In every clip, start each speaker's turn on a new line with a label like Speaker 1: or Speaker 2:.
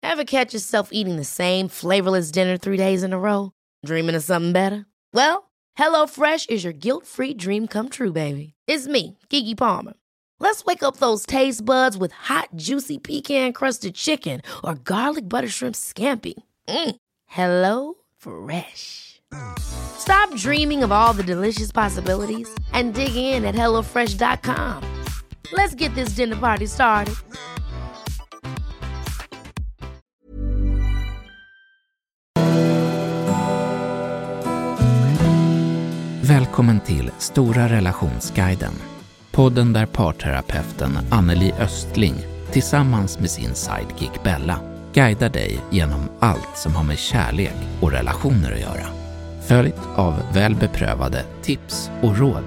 Speaker 1: Ever catch yourself eating the same flavorless dinner 3 days in a row? Dreaming of something better? Well, HelloFresh is your guilt-free dream come true, baby. It's me, Keke Palmer. Let's wake up those taste buds with hot, juicy pecan-crusted chicken or garlic butter shrimp scampi. Hello Fresh. Stop dreaming of all the delicious possibilities and dig in at HelloFresh.com. Let's get this dinner party started.
Speaker 2: Välkommen till Stora relationsguiden. Podden där parterapeuten Anneli Östling tillsammans med sin sidekick Bella guidar dig genom allt som har med kärlek och relationer att göra. Följt av välbeprövade tips och råd.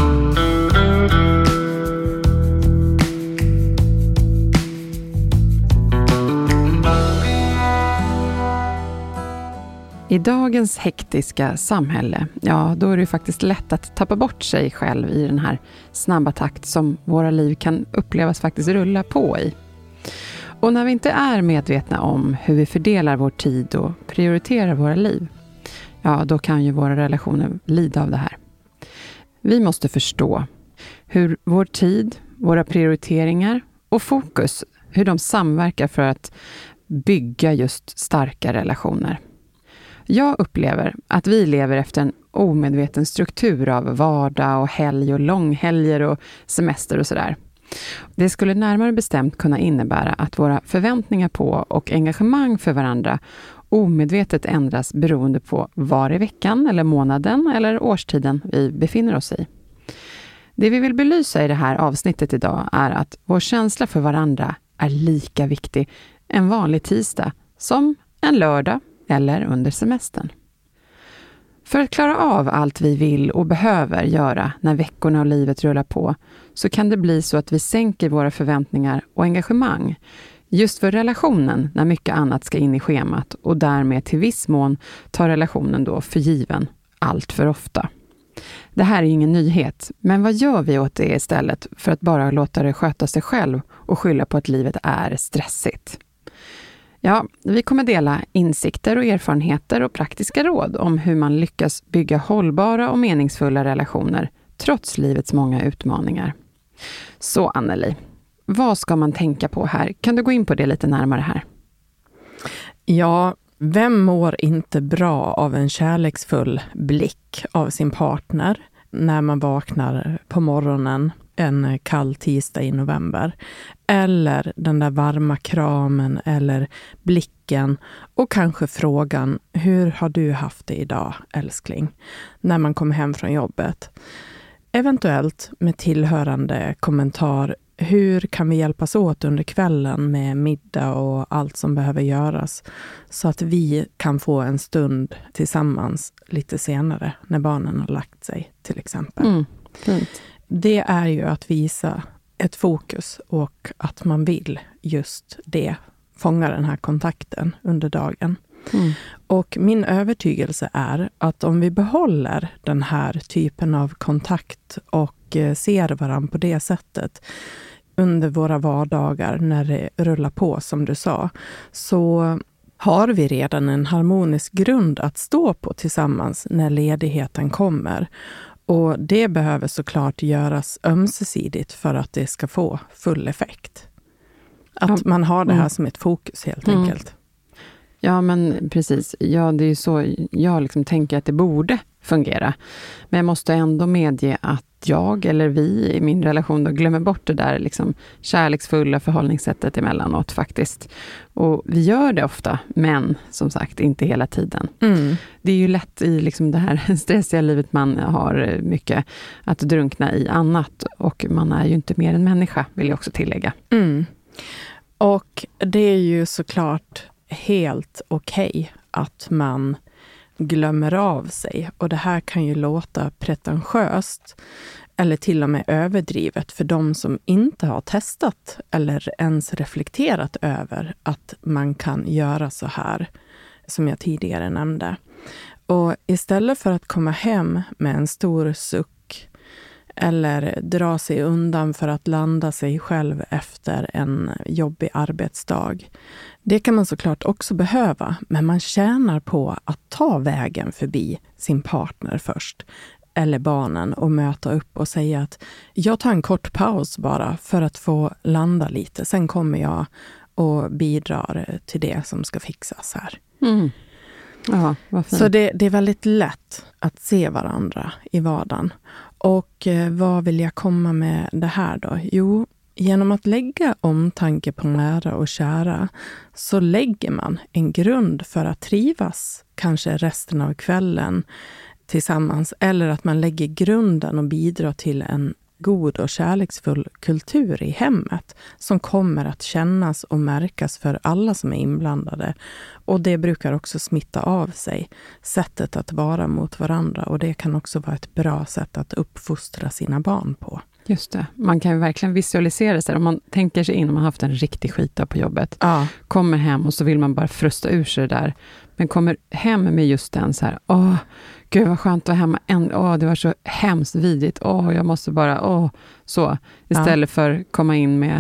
Speaker 3: I dagens hektiska samhälle, då är det faktiskt lätt att tappa bort sig själv i den här snabba takt som våra liv kan upplevas faktiskt rulla på i. Och när vi inte är medvetna om hur vi fördelar vår tid och prioriterar våra liv, då kan ju våra relationer lida av det här. Vi måste förstå hur vår tid, våra prioriteringar och fokus, hur de samverkar för att bygga just starka relationer. Jag upplever att vi lever efter en omedveten struktur av vardag och helg och långhelger och semester och sådär. Det skulle närmare bestämt kunna innebära att våra förväntningar på och engagemang för varandra omedvetet ändras beroende på var i veckan eller månaden eller årstiden vi befinner oss i. Det vi vill belysa i det här avsnittet idag är att vår känsla för varandra är lika viktig en vanlig tisdag som en lördag eller under semestern. För att klara av allt vi vill och behöver göra när veckorna och livet rullar på så kan det bli så att vi sänker våra förväntningar och engagemang just för relationen när mycket annat ska in i schemat och därmed till viss mån tar relationen då för given allt för ofta. Det här är ingen nyhet, men vad gör vi åt det istället för att bara låta det sköta sig själv och skylla på att livet är stressigt? Vi kommer dela insikter och erfarenheter och praktiska råd om hur man lyckas bygga hållbara och meningsfulla relationer trots livets många utmaningar. Så Anneli, vad ska man tänka på här? Kan du gå in på det lite närmare här?
Speaker 4: Ja, vem mår inte bra av en kärleksfull blick av sin partner när man vaknar på morgonen en kall tisdag i november? Eller den där varma kramen eller blicken och kanske frågan, hur har du haft det idag, älskling? När man kommer hem från jobbet. Eventuellt med tillhörande kommentar, hur kan vi hjälpas åt under kvällen med middag och allt som behöver göras så att vi kan få en stund tillsammans lite senare när barnen har lagt sig till exempel.
Speaker 3: Fint.
Speaker 4: Det är ju att visa ett fokus och att man vill just det, fånga den här kontakten under dagen. Och min övertygelse är att om vi behåller den här typen av kontakt och ser varandra på det sättet under våra vardagar när det rullar på som du sa, så har vi redan en harmonisk grund att stå på tillsammans när ledigheten kommer. Och det behöver såklart göras ömsesidigt för att det ska få full effekt. Att man har det här som ett fokus helt enkelt.
Speaker 3: Ja, men precis. Ja, det är ju så jag liksom tänker att det borde fungera. Men jag måste ändå medge att jag eller vi i min relation då glömmer bort det där liksom kärleksfulla förhållningssättet emellanåt faktiskt. Och vi gör det ofta, men som sagt inte hela tiden. Det är ju lätt i liksom det här stressiga livet man har mycket att drunkna i annat. Och man är ju inte mer än människa, vill jag också tillägga.
Speaker 4: Och det är ju såklart helt okej att man glömmer av sig. Och det här kan ju låta pretentiöst eller till och med överdrivet för de som inte har testat eller ens reflekterat över att man kan göra så här som jag tidigare nämnde. Och istället för att komma hem med en stor suck eller dra sig undan för att landa sig själv efter en jobbig arbetsdag. Det kan man såklart också behöva, men man tjänar på att ta vägen förbi sin partner först eller barnen och möta upp och säga att jag tar en kort paus bara för att få landa lite. Sen kommer jag och bidrar till det som ska fixas här.
Speaker 3: Mm. Ja, vad fint.
Speaker 4: Så det är väldigt lätt att se varandra i vardagen. Och vad vill jag komma med det här då? Jo, genom att lägga omtanke på nära och kära så lägger man en grund för att trivas kanske resten av kvällen tillsammans. Eller att man lägger grunden och bidrar till en god och kärleksfull kultur i hemmet som kommer att kännas och märkas för alla som är inblandade. Och det brukar också smitta av sig, sättet att vara mot varandra, och det kan också vara ett bra sätt att uppfostra sina barn på.
Speaker 3: Just det, man kan ju verkligen visualisera sig. Om man tänker sig in, om man har haft en riktig skita på jobbet, kommer hem och så vill man bara frusta ur sig det där. Men kommer hem med just den så här, gud vad skönt att vara hemma, det var så hemskt vidrigt, jag måste bara, så. Istället för komma in med,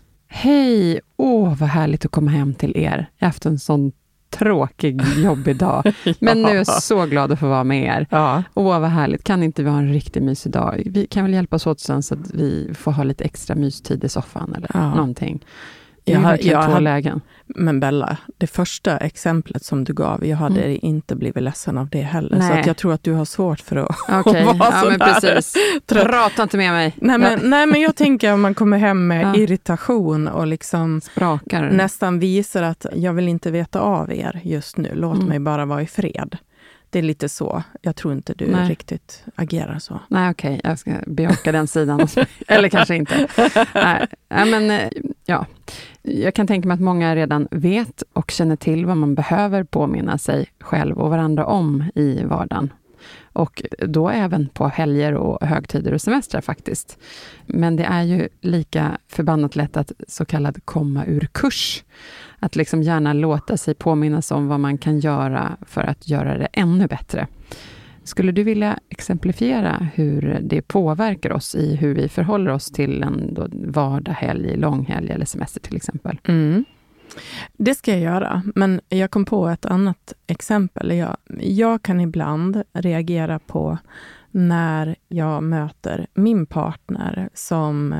Speaker 3: hej, vad härligt att komma hem till er. Jag har haft en sån tråkig, jobbig dag. Men nu är jag så glad att få vara med er. Ja. Vad härligt, kan inte vi ha en riktigt mysig dag? Vi kan väl hjälpas åt sen så att vi får ha lite extra mystid i soffan eller någonting. Jag har lägen. Men
Speaker 4: Bella, det första exemplet som du gav, jag hade inte blivit ledsen av det heller. Nej. Så att jag tror att du har svårt för att vara så
Speaker 3: men precis. Prata inte med mig.
Speaker 4: Nej, men jag tänker om man kommer hem med irritation och liksom
Speaker 3: sprakar.
Speaker 4: Nästan visar att jag vill inte veta av er just nu. Låt mig bara vara i fred. Det är lite så. Jag tror inte du riktigt agerar så.
Speaker 3: Nej, okej. Jag ska bejaka den sidan. Eller kanske inte. Nej, men ja. Jag kan tänka mig att många redan vet och känner till vad man behöver påminna sig själv och varandra om i vardagen. Och då även på helger och högtider och semestrar faktiskt. Men det är ju lika förbannat lätt att så kallad komma ur kurs. Att liksom gärna låta sig påminnas om vad man kan göra för att göra det ännu bättre. Skulle du vilja exemplifiera hur det påverkar oss i hur vi förhåller oss till en vardag, helg, långhelg eller semester till exempel?
Speaker 4: Mm. Det ska jag göra, men jag kom på ett annat exempel. Jag kan ibland reagera på när jag möter min partner som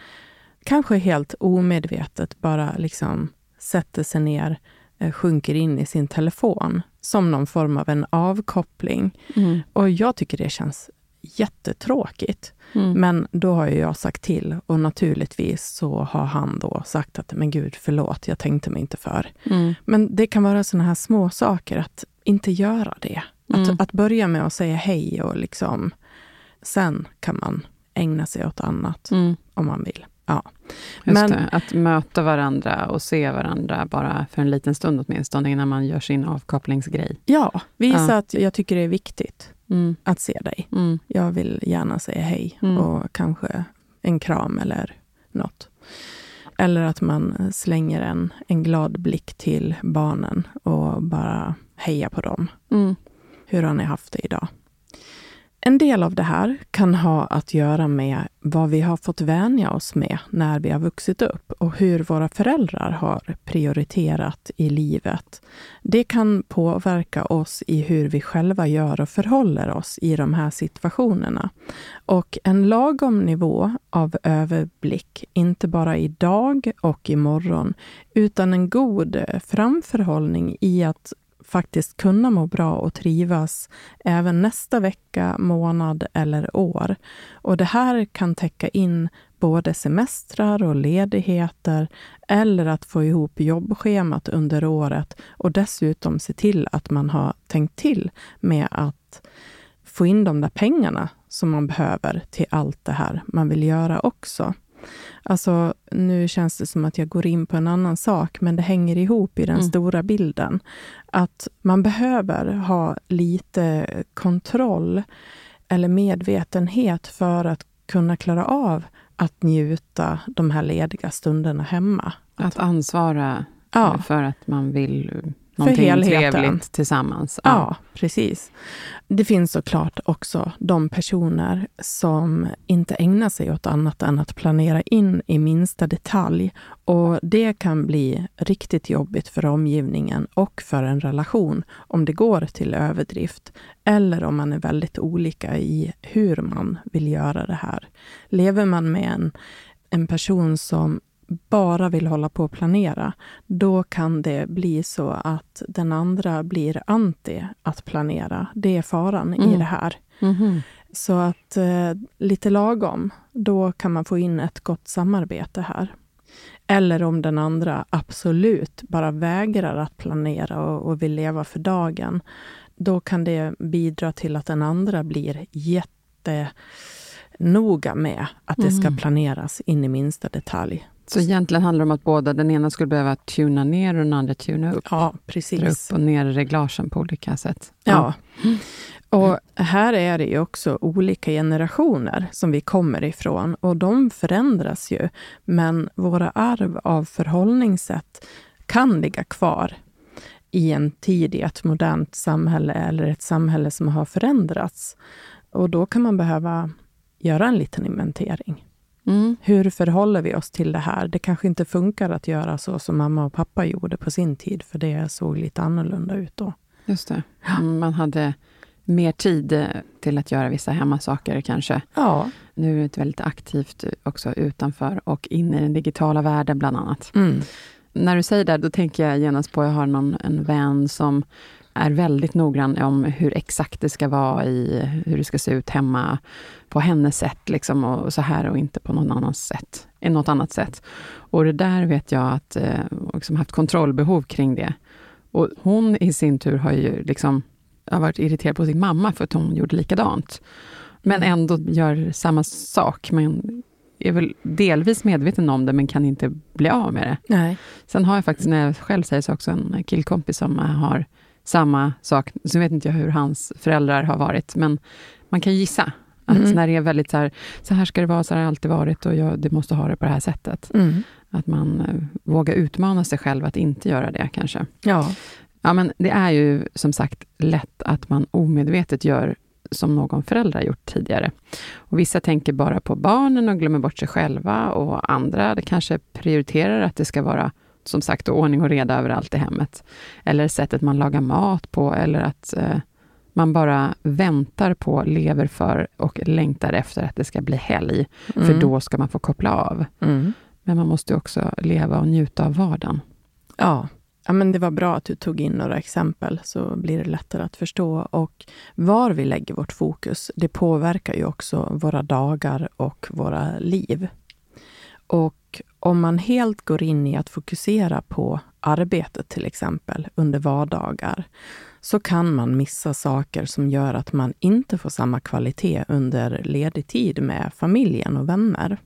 Speaker 4: kanske helt omedvetet bara liksom sätter sig ner, sjunker in i sin telefon som någon form av en avkoppling. Mm. Och jag tycker det känns jättetråkigt. Mm. Men då har jag sagt till, och naturligtvis så har han då sagt att men gud förlåt, jag tänkte mig inte för. Mm. Men det kan vara såna här små saker att inte göra det. Att börja med att säga hej och liksom sen kan man ägna sig åt annat om man vill. Ja.
Speaker 3: Just det, att möta varandra och se varandra bara för en liten stund åtminstone innan man gör sin avkopplingsgrej.
Speaker 4: Ja, visa att jag tycker det är viktigt att se dig. Mm. Jag vill gärna säga hej och kanske en kram eller något. Eller att man slänger en glad blick till barnen och bara hejar på dem. Mm. Hur har ni haft det idag? En del av det här kan ha att göra med vad vi har fått vänja oss med när vi har vuxit upp och hur våra föräldrar har prioriterat i livet. Det kan påverka oss i hur vi själva gör och förhåller oss i de här situationerna. Och en lagom nivå av överblick, inte bara idag och imorgon, utan en god framförhållning i att faktiskt kunna må bra och trivas även nästa vecka, månad eller år. Och det här kan täcka in både semestrar och ledigheter eller att få ihop jobbschemat under året och dessutom se till att man har tänkt till med att få in de där pengarna som man behöver till allt det här man vill göra också. Alltså, nu känns det som att jag går in på en annan sak, men det hänger ihop i den stora bilden. Att man behöver ha lite kontroll eller medvetenhet för att kunna klara av att njuta de här lediga stunderna hemma.
Speaker 3: Att ansvara för att man vill någonting trevligt tillsammans.
Speaker 4: Ja, precis. Det finns såklart också de personer som inte ägnar sig åt annat än att planera in i minsta detalj. Och det kan bli riktigt jobbigt för omgivningen och för en relation om det går till överdrift. Eller om man är väldigt olika i hur man vill göra det här. Lever man med en person som bara vill hålla på och planera, då kan det bli så att den andra blir anti att planera. Det är faran i det här.
Speaker 3: Mm-hmm.
Speaker 4: Så att lite lagom, då kan man få in ett gott samarbete här. Eller om den andra absolut bara vägrar att planera och vill leva för dagen, då kan det bidra till att den andra blir jättenoga med att det ska planeras in i minsta detalj.
Speaker 3: Så egentligen handlar det om att båda, den ena skulle behöva tuna ner och den andra tuna upp.
Speaker 4: Ja, precis.
Speaker 3: Dra upp och ner reglagen på olika sätt.
Speaker 4: Ja. Och här är det ju också olika generationer som vi kommer ifrån. Och de förändras ju. Men våra arv av förhållningssätt kan ligga kvar i en tid i ett modernt samhälle eller ett samhälle som har förändrats. Och då kan man behöva göra en liten inventering. Hur förhåller vi oss till det här? Det kanske inte funkar att göra så som mamma och pappa gjorde på sin tid, för det såg lite annorlunda ut då.
Speaker 3: Just det. Man hade mer tid till att göra vissa hemmasaker kanske.
Speaker 4: Ja.
Speaker 3: Nu är det väldigt aktivt också utanför och in i den digitala världen bland annat. När du säger det, då tänker jag genast på att jag har en vän som är väldigt noggrann om hur exakt det ska vara i hur det ska se ut hemma på hennes sätt liksom, och så här, och inte på något annat sätt. Och det där vet jag att liksom haft kontrollbehov kring det. Och hon i sin tur har ju liksom har varit irriterad på sin mamma för att hon gjorde likadant. Men ändå gör samma sak. Men är väl delvis medveten om det, men kan inte bli av med det.
Speaker 4: Nej.
Speaker 3: Sen har jag faktiskt, när jag själv säger så, också en killkompis som har samma sak. Så vet inte jag hur hans föräldrar har varit. Men man kan gissa att när det är väldigt så här ska det vara, så har det alltid varit, och det måste ha det på det här sättet. Att man vågar utmana sig själv att inte göra det kanske.
Speaker 4: Ja.
Speaker 3: Ja, men det är ju som sagt lätt att man omedvetet gör som någon förälder har gjort tidigare. Och vissa tänker bara på barnen och glömmer bort sig själva, och andra det kanske prioriterar att det ska vara som sagt ordning och reda överallt i hemmet. Eller sättet man lagar mat på, eller att man bara väntar på, lever för och längtar efter att det ska bli helg. För då ska man få koppla av. Men man måste också leva och njuta av vardagen.
Speaker 4: Ja. Ja, men det var bra att du tog in några exempel, så blir det lättare att förstå. Och var vi lägger vårt fokus, det påverkar ju också våra dagar och våra liv. Och om man helt går in i att fokusera på arbetet till exempel under vardagar, så kan man missa saker som gör att man inte får samma kvalitet under ledig tid med familjen och vänner.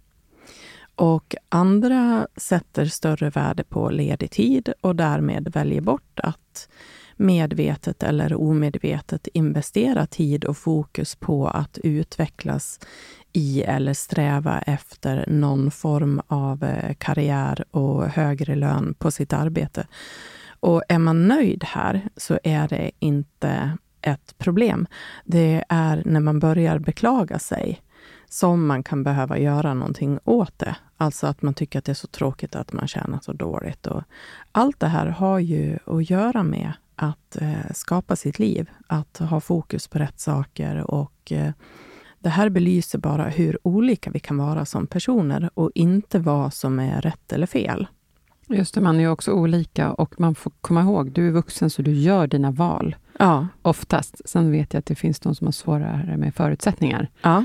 Speaker 4: Och andra sätter större värde på ledig tid och därmed väljer bort att medvetet eller omedvetet investera tid och fokus på att utvecklas i eller sträva efter någon form av karriär och högre lön på sitt arbete. Och är man nöjd här så är det inte ett problem. Det är när man börjar beklaga sig som man kan behöva göra någonting åt det. Alltså att man tycker att det är så tråkigt att man tjänar så dåligt. Och allt det här har ju att göra med att skapa sitt liv. Att ha fokus på rätt saker. Och det här belyser bara hur olika vi kan vara som personer. Och inte vad som är rätt eller fel.
Speaker 3: Just det, man är ju också olika. Och man får komma ihåg, du är vuxen så du gör dina val.
Speaker 4: Ja.
Speaker 3: Oftast. Sen vet jag att det finns de som har svårare med förutsättningar.
Speaker 4: Ja.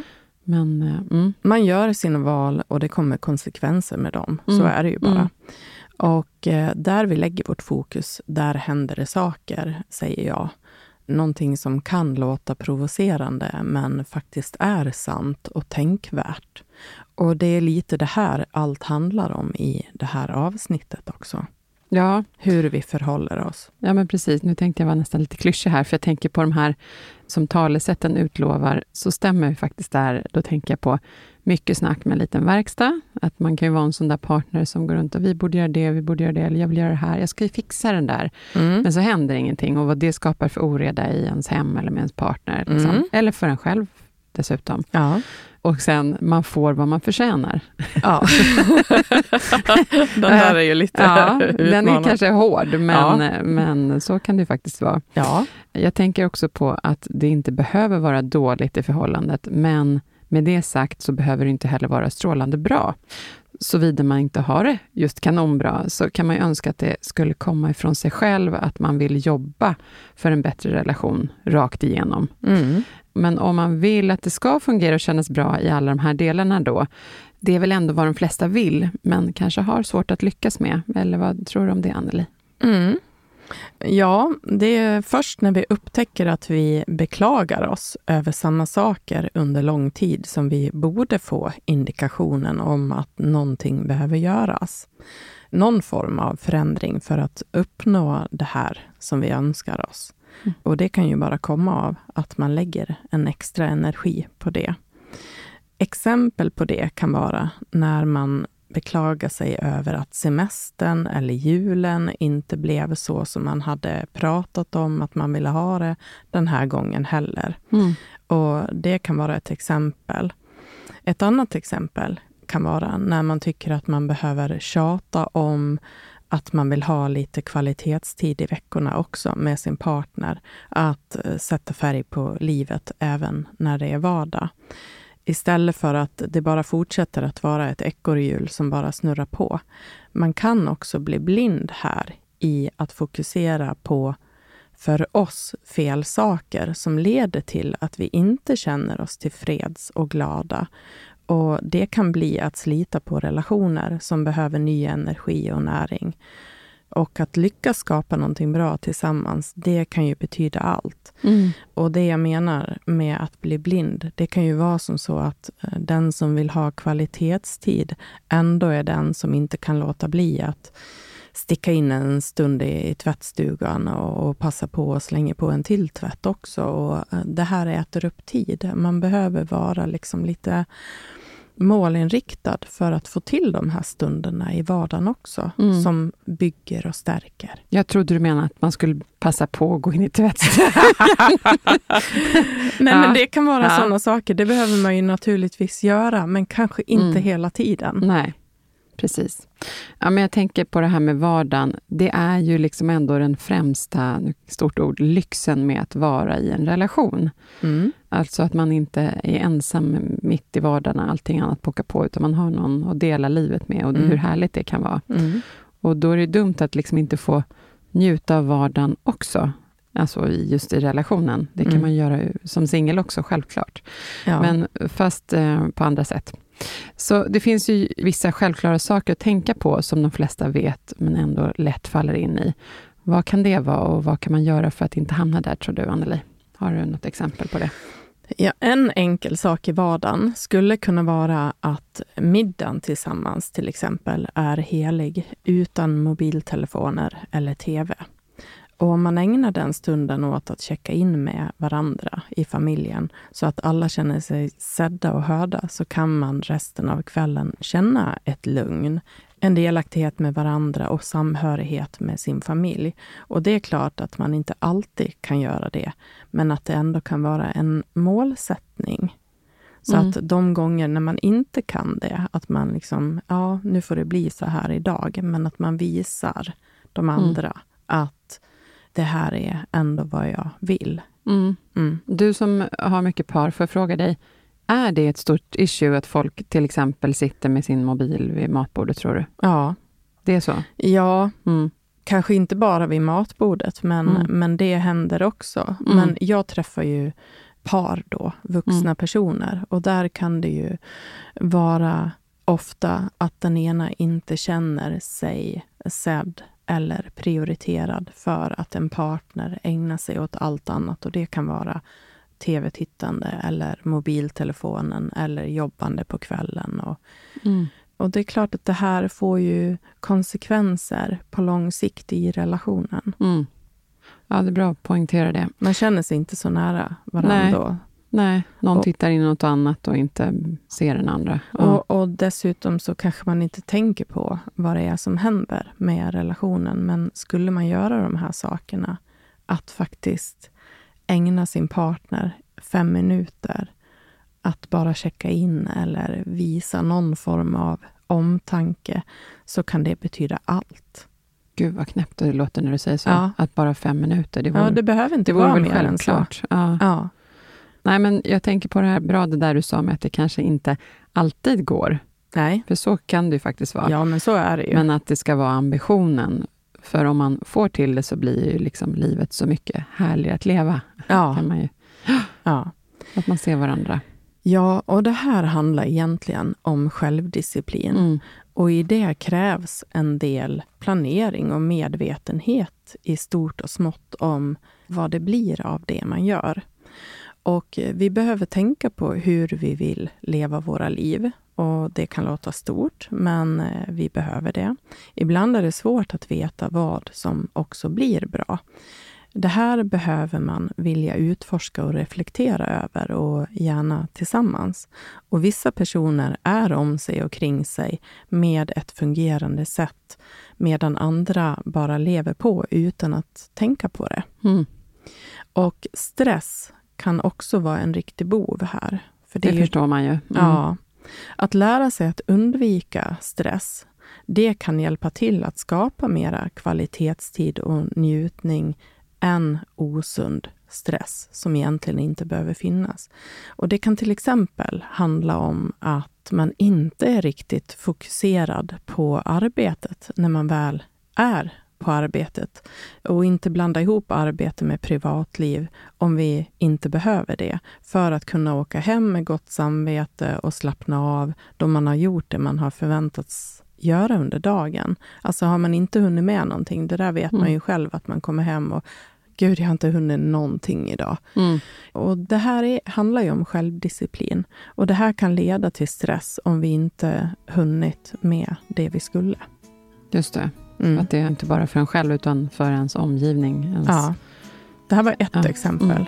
Speaker 3: Men
Speaker 4: man gör sina val och det kommer konsekvenser med dem. Så är det ju bara. Och där vi lägger vårt fokus, där händer det saker, säger jag. Någonting som kan låta provocerande men faktiskt är sant och tänkvärt. Och det är lite det här allt handlar om i det här avsnittet också.
Speaker 3: Ja.
Speaker 4: Hur vi förhåller oss.
Speaker 3: Ja, men precis. Nu tänkte jag vara nästan lite klyschig här, för jag tänker på de här som talesätten utlovar, så stämmer ju faktiskt där. Då tänker jag på mycket snack med en liten verkstad. Att man kan ju vara en sån där partner som går runt och vi borde göra det, eller jag vill göra det här. Jag ska ju fixa den där. Men så händer ingenting. Och vad det skapar för oreda i ens hem eller med ens partner. Liksom. Eller för en själv dessutom.
Speaker 4: Ja.
Speaker 3: Och sen man får vad man förtjänar.
Speaker 4: Ja. Den där är ju lite
Speaker 3: den är kanske hård, men så kan det faktiskt vara.
Speaker 4: Ja.
Speaker 3: Jag tänker också på att det inte behöver vara dåligt i förhållandet, men med det sagt så behöver det inte heller vara strålande bra. Såvida man inte har det just kanonbra, så kan man ju önska att det skulle komma ifrån sig själv, att man vill jobba för en bättre relation rakt igenom. Men om man vill att det ska fungera och kännas bra i alla de här delarna då, det är väl ändå vad de flesta vill, men kanske har svårt att lyckas med. Eller vad tror du om det, Anneli?
Speaker 4: Ja, det är först när vi upptäcker att vi beklagar oss över samma saker under lång tid som vi borde få indikationen om att någonting behöver göras. Någon form av förändring för att uppnå det här som vi önskar oss. Och det kan ju bara komma av att man lägger en extra energi på det. Exempel på det kan vara när man beklagar sig över att semestern eller julen inte blev så som man hade pratat om att man ville ha det den här gången heller. Och det kan vara ett exempel. Ett annat exempel kan vara när man tycker att man behöver tjata om att man vill ha lite kvalitetstid i veckorna också med sin partner. Att sätta färg på livet även när det är vardag. Istället för att det bara fortsätter att vara ett ekorrhjul som bara snurrar på. Man kan också bli blind här i att fokusera på för oss fel saker som leder till att vi inte känner oss tillfreds och glada. Och det kan bli att slita på relationer som behöver ny energi och näring. Och att lyckas skapa någonting bra tillsammans, det kan ju betyda allt. Och det jag menar med att bli blind, det kan ju vara som så att den som vill ha kvalitetstid ändå är den som inte kan låta bli att sticka in en stund i tvättstugan och passa på och slänga på en till tvätt också. Och det här äter upp tid. Man behöver vara liksom lite målinriktad för att få till de här stunderna i vardagen också, som bygger och stärker.
Speaker 3: Jag trodde du menade att man skulle passa på att gå in i tvättstugan.
Speaker 4: Nej, men det kan vara sådana saker. Det behöver man ju naturligtvis göra, men kanske inte hela tiden.
Speaker 3: Nej, precis. Ja, men jag tänker på det här med vardagen. Det är ju liksom ändå den främsta, stort ord, lyxen med att vara i en relation. Alltså att man inte är ensam mitt i vardagen när allting annat pockar på, utan man har någon att dela livet med och hur härligt det kan vara. Och då är det dumt att liksom inte få njuta av vardagen också. Alltså just i relationen. Det kan man göra som singel också, självklart.
Speaker 4: Ja.
Speaker 3: Men fast på andra sätt. Så det finns ju vissa självklara saker att tänka på som de flesta vet men ändå lätt faller in i. Vad kan det vara och vad kan man göra för att inte hamna där, tror du, Anneli? Har du något exempel på det?
Speaker 4: Ja, en enkel sak i vardagen skulle kunna vara att middagen tillsammans till exempel är helig utan mobiltelefoner eller tv. Och om man ägnar den stunden åt att checka in med varandra i familjen så att alla känner sig sedda och hörda, så kan man resten av kvällen känna ett lugn, en delaktighet med varandra och samhörighet med sin familj. Och det är klart att man inte alltid kan göra det, men att det ändå kan vara en målsättning. Så att de gånger när man inte kan det, att man liksom, ja, nu får det bli så här idag, men att man visar de andra att det här är ändå vad jag vill.
Speaker 3: Du som har mycket par, får jag fråga dig, är det ett stort issue att folk till exempel sitter med sin mobil vid matbordet, tror du?
Speaker 4: Ja.
Speaker 3: Det är så?
Speaker 4: Ja, kanske inte bara vid matbordet, men det händer också. Men jag träffar ju par då, vuxna personer, och där kan det ju vara ofta att den ena inte känner sig sedd eller prioriterad för att en partner ägnar sig åt allt annat. Och det kan vara tv-tittande eller mobiltelefonen eller jobbande på kvällen. Och det är klart att det här får ju konsekvenser på lång sikt i relationen.
Speaker 3: Mm. Ja, det är bra att poängtera det.
Speaker 4: Man känner sig inte så nära varandra då.
Speaker 3: Nej, någon tittar in något annat och inte ser den andra.
Speaker 4: Ja. Och dessutom så kanske man inte tänker på vad det är som händer med relationen. Men skulle man göra de här sakerna, att faktiskt ägna sin partner 5 minuter att bara checka in eller visa någon form av omtanke, så kan det betyda allt.
Speaker 3: Gud vad knäppt det låter när du säger så.
Speaker 4: Ja.
Speaker 3: Att bara 5 minuter.
Speaker 4: Det behöver inte vara mer än så.
Speaker 3: Ja. Nej, men jag tänker på det här bra, det där du sa med att det kanske inte alltid går.
Speaker 4: Nej.
Speaker 3: För så kan det ju faktiskt vara.
Speaker 4: Ja, men så är det ju.
Speaker 3: Men att det ska vara ambitionen. För om man får till det så blir ju liksom livet så mycket härligare att leva.
Speaker 4: Ja.
Speaker 3: Kan man ju.
Speaker 4: Ja.
Speaker 3: Att man ser varandra.
Speaker 4: Ja, och det här handlar egentligen om självdisciplin.
Speaker 3: Mm.
Speaker 4: Och i det krävs en del planering och medvetenhet i stort och smått om vad det blir av det man gör. Och vi behöver tänka på hur vi vill leva våra liv. Och det kan låta stort, men vi behöver det. Ibland är det svårt att veta vad som också blir bra. Det här behöver man vilja utforska och reflektera över, och gärna tillsammans. Och vissa personer är om sig och kring sig med ett fungerande sätt, medan andra bara lever på utan att tänka på det.
Speaker 3: Mm.
Speaker 4: Och stress kan också vara en riktig bov här. För
Speaker 3: det förstår man ju. Mm.
Speaker 4: Ja. Att lära sig att undvika stress, det kan hjälpa till att skapa mera kvalitetstid och njutning än osund stress som egentligen inte behöver finnas. Och det kan till exempel handla om att man inte är riktigt fokuserad på arbetet när man väl är på arbetet, och inte blanda ihop arbete med privatliv om vi inte behöver det, för att kunna åka hem med gott samvete och slappna av då man har gjort det man har förväntats göra under dagen. Alltså har man inte hunnit med någonting, det där vet man ju själv, att man kommer hem och gud, jag har inte hunnit någonting idag. Mm. Och det här handlar ju om självdisciplin. Och det här kan leda till stress om vi inte hunnit med det vi skulle.
Speaker 3: Just det. Mm. Att det är inte bara för en själv utan för ens omgivning.
Speaker 4: Ja. Det här var ett exempel. Mm.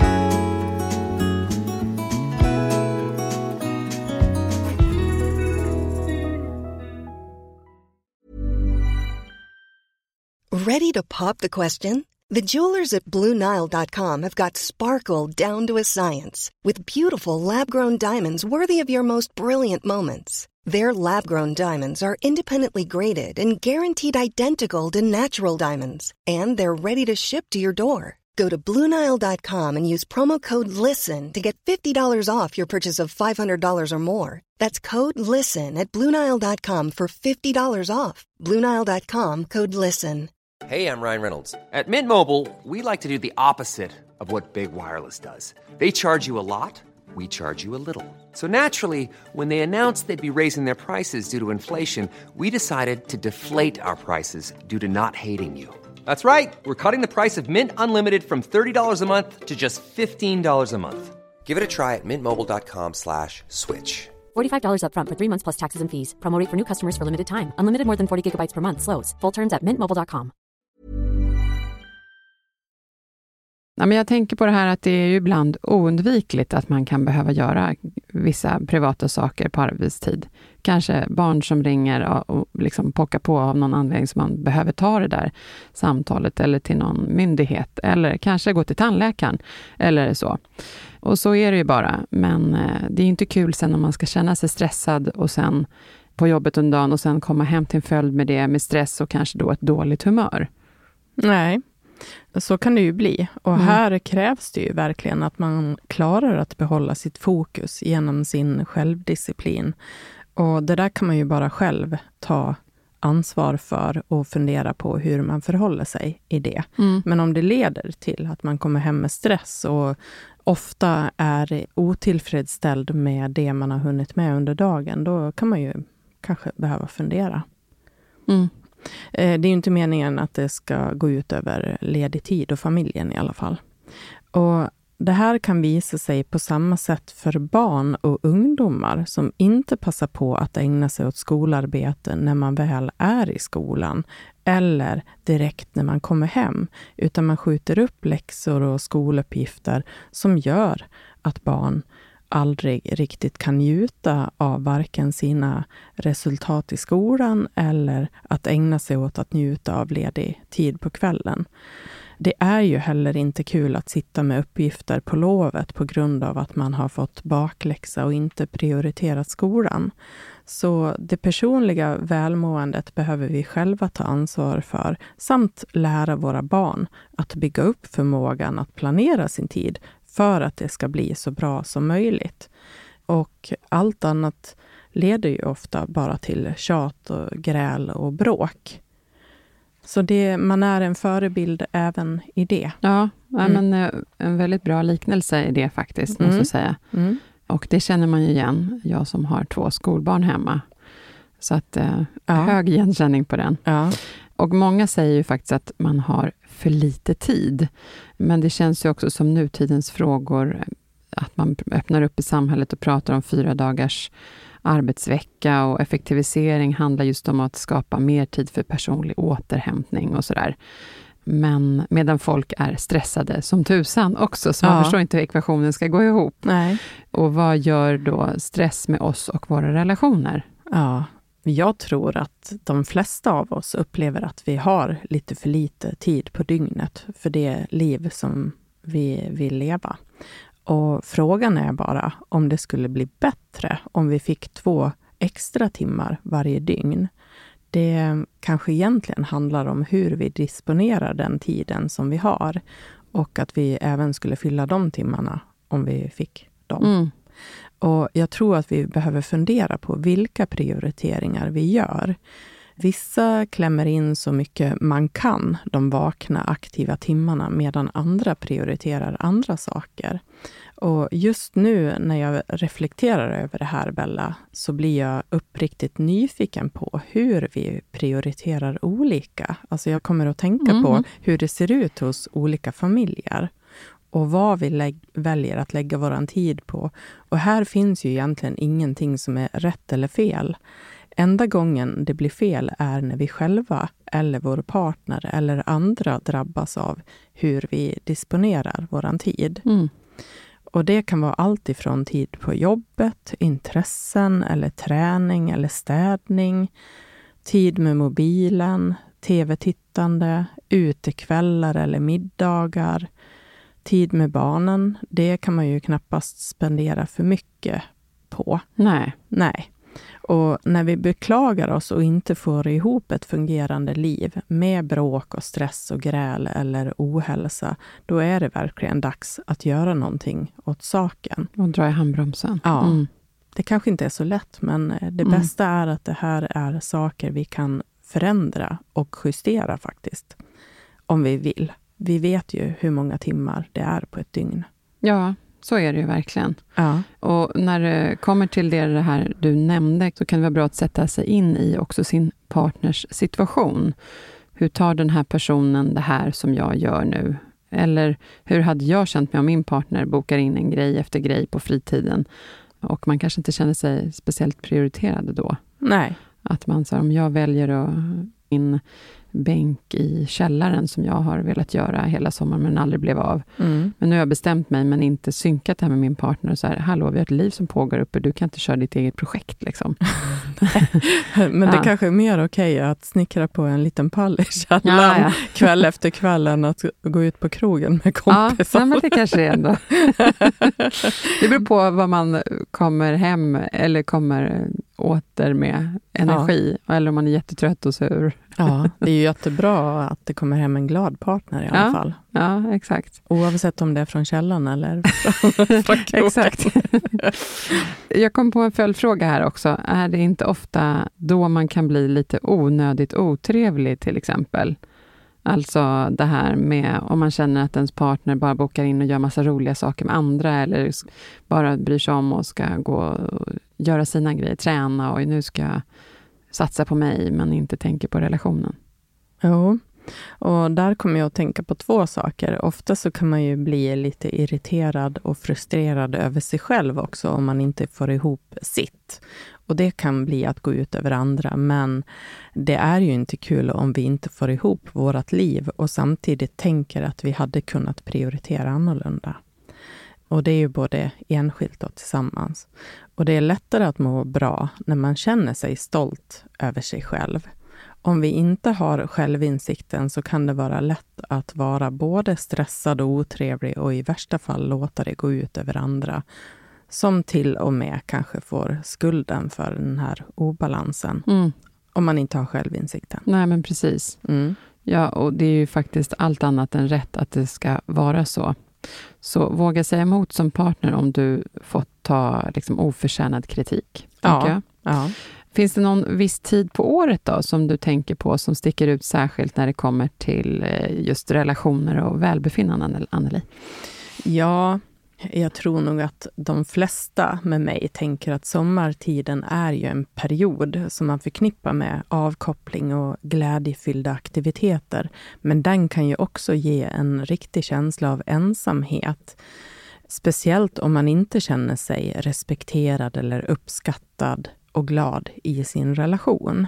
Speaker 5: Ready to pop the question? The jewelers at BlueNile.com have got sparkle down to a science with beautiful lab-grown diamonds worthy of your most brilliant moments. Their lab-grown diamonds are independently graded and guaranteed identical to natural diamonds, and they're ready to ship to your door. Go to BlueNile.com and use promo code LISTEN to get $50 off your purchase of $500 or more. That's code LISTEN at BlueNile.com for $50 off. BlueNile.com, code LISTEN.
Speaker 6: Hey, I'm Ryan Reynolds. At Mint Mobile, we like to do the opposite of what Big Wireless does. They charge you a lot, we charge you a little. So naturally, when they announced they'd be raising their prices due to inflation, we decided to deflate our prices due to not hating you. That's right. We're cutting the price of Mint Unlimited from $30 a month to just $15 a month. Give it a try at mintmobile.com/switch.
Speaker 7: $45 up front for 3 months plus taxes and fees. Promo rate for new customers for limited time. Unlimited more than 40 gigabytes per month. Slows full terms at mintmobile.com.
Speaker 3: Ja, men jag tänker på det här att det är ju ibland oundvikligt att man kan behöva göra vissa privata saker på arbetstid. Kanske barn som ringer och liksom pockar på av någon anledning som man behöver ta det där samtalet, eller till någon myndighet, eller kanske gå till tandläkaren eller så. Och så är det ju bara, men det är ju inte kul sen om man ska känna sig stressad och sen på jobbet under dagen och sen komma hem till en följd med det, med stress och kanske då ett dåligt humör.
Speaker 4: Nej. Så kan det ju bli. Och här krävs det ju verkligen att man klarar att behålla sitt fokus genom sin självdisciplin. Och det där kan man ju bara själv ta ansvar för och fundera på hur man förhåller sig i det. Mm. Men om det leder till att man kommer hem med stress och ofta är otillfredsställd med det man har hunnit med under dagen, då kan man ju kanske behöva fundera. Mm. Det är ju inte meningen att det ska gå ut över ledig tid och familjen i alla fall. Och det här kan visa sig på samma sätt för barn och ungdomar som inte passar på att ägna sig åt skolarbete när man väl är i skolan eller direkt när man kommer hem, utan man skjuter upp läxor och skoluppgifter som gör att barn aldrig riktigt kan njuta av varken sina resultat i skolan eller att ägna sig åt att njuta av ledig tid på kvällen. Det är ju heller inte kul att sitta med uppgifter på lovet på grund av att man har fått bakläxa och inte prioriterat skolan. Så det personliga välmåendet behöver vi själva ta ansvar för, samt lära våra barn att bygga upp förmågan att planera sin tid för att det ska bli så bra som möjligt. Och allt annat leder ju ofta bara till tjat och gräl och bråk. Så man är en förebild även i det.
Speaker 3: Ja, men en väldigt bra liknelse i det faktiskt, måste jag säga. Mm. Och det känner man ju igen, jag som har 2 skolbarn hemma. Så att hög igenkänning på den. Ja. Och många säger ju faktiskt att man har för lite tid. Men det känns ju också som nutidens frågor, att man öppnar upp i samhället och pratar om 4 dagars arbetsvecka, och effektivisering handlar just om att skapa mer tid för personlig återhämtning och sådär. Men medan folk är stressade som tusan också, så man förstår inte hur ekvationen ska gå ihop. Nej. Och vad gör då stress med oss och våra relationer?
Speaker 4: Ja, jag tror att de flesta av oss upplever att vi har lite för lite tid på dygnet för det liv som vi vill leva. Och frågan är bara om det skulle bli bättre om vi fick 2 extra timmar varje dygn. Det kanske egentligen handlar om hur vi disponerar den tiden som vi har, och att vi även skulle fylla de timmarna om vi fick dem. Mm. Och jag tror att vi behöver fundera på vilka prioriteringar vi gör. Vissa klämmer in så mycket man kan de vakna aktiva timmarna, medan andra prioriterar andra saker. Och just nu när jag reflekterar över det här, Bella, så blir jag uppriktigt nyfiken på hur vi prioriterar olika. Alltså jag kommer att tänka på hur det ser ut hos olika familjer. Och vad vi väljer att lägga våran tid på. Och här finns ju egentligen ingenting som är rätt eller fel. Enda gången det blir fel är när vi själva eller vår partner eller andra drabbas av hur vi disponerar våran tid. Mm. Och det kan vara allt ifrån tid på jobbet, intressen eller träning eller städning, tid med mobilen, tv-tittande, utekvällar eller middagar, tid med barnen. Det kan man ju knappast spendera för mycket på. Nej. Och när vi beklagar oss och inte får ihop ett fungerande liv med bråk och stress och gräl eller ohälsa, då är det verkligen dags att göra någonting åt saken.
Speaker 3: Och dra i handbromsen.
Speaker 4: Ja, det kanske inte är så lätt, men det bästa är att det här är saker vi kan förändra och justera faktiskt, om vi vill. Vi vet ju hur många timmar det är på ett dygn.
Speaker 3: Ja, så är det ju verkligen. Ja. Och när det kommer till det här du nämnde, så kan det vara bra att sätta sig in i också sin partners situation. Hur tar den här personen det här som jag gör nu? Eller hur hade jag känt mig om min partner bokar in en grej efter grej på fritiden? Och man kanske inte känner sig speciellt prioriterad då. Nej. Att man säger, om jag väljer att min bänk i källaren som jag har velat göra hela sommaren men aldrig blev av. Mm. Men nu har jag bestämt mig men inte synkat det här med min partner och så här, hallå, vi har ett liv som pågår uppe, du kan inte köra ditt eget projekt liksom.
Speaker 4: Men det kanske är mer okej att snickra på en liten pall i källaren kväll efter kväll än att gå ut på krogen med kompisar.
Speaker 3: Ja, men det kanske är ändå. Det beror på vad man kommer hem eller kommer åter med energi, eller om man är jättetrött och sur.
Speaker 4: Ja, det är ju jättebra att det kommer hem en glad partner i alla fall.
Speaker 3: Ja, exakt.
Speaker 4: Oavsett om det är från källan eller från
Speaker 3: exakt. Jag kom på en följdfråga här också. Är det inte ofta då man kan bli lite onödigt otrevlig till exempel? Alltså det här med om man känner att ens partner bara bokar in och gör massa roliga saker med andra eller bara bryr sig om och ska gå och göra sina grejer, träna och nu ska jag satsa på mig men inte tänker på relationen.
Speaker 4: Jo, Och där kommer jag att tänka på 2 saker. Ofta så kan man ju bli lite irriterad och frustrerad över sig själv också om man inte får ihop sitt. Och det kan bli att gå ut över andra, men det är ju inte kul om vi inte får ihop vårt liv och samtidigt tänker att vi hade kunnat prioritera annorlunda. Och det är ju både enskilt och tillsammans. Och det är lättare att må bra när man känner sig stolt över sig själv. Om vi inte har självinsikten så kan det vara lätt att vara både stressad och otrevlig och i värsta fall låta det gå ut över andra. Som till och med kanske får skulden för den här obalansen. Om man inte har självinsikten.
Speaker 3: Nej, men precis. Ja, och det är ju faktiskt allt annat än rätt att det ska vara så. Så våga säga emot som partner om du fått ta liksom oförtjänad kritik.
Speaker 4: Ja.
Speaker 3: Finns det någon viss tid på året då som du tänker på som sticker ut särskilt när det kommer till just relationer och välbefinnande, Anneli?
Speaker 4: Ja, jag tror nog att de flesta med mig tänker att sommartiden är ju en period som man förknippar med avkoppling och glädjefyllda aktiviteter. Men den kan ju också ge en riktig känsla av ensamhet. Speciellt om man inte känner sig respekterad eller uppskattad och glad i sin relation.